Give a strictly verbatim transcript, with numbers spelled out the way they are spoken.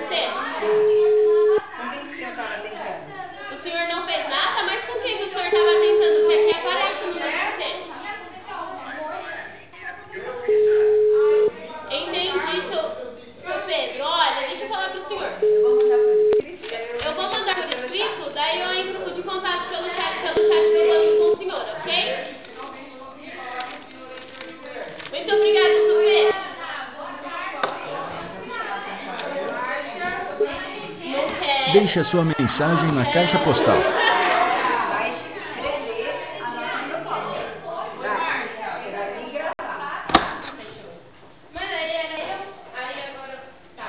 teste? Com quem que o senhor estava tentando? O senhor não fez nada, mas com quem que o senhor estava tentando? Que aqui aparece o número do teste. Entendi, seu, seu Pedro. Olha, deixa eu falar pro senhor. Eu vou mandar por escrito. Eu vou mandar por escrito, daí eu entro de contato pelo chat, pelo chat do banco com o senhor, ok? Muito obrigada, seu Pedro. Vou chamar a atenção. Não quero. Deixe a sua mensagem na caixa postal.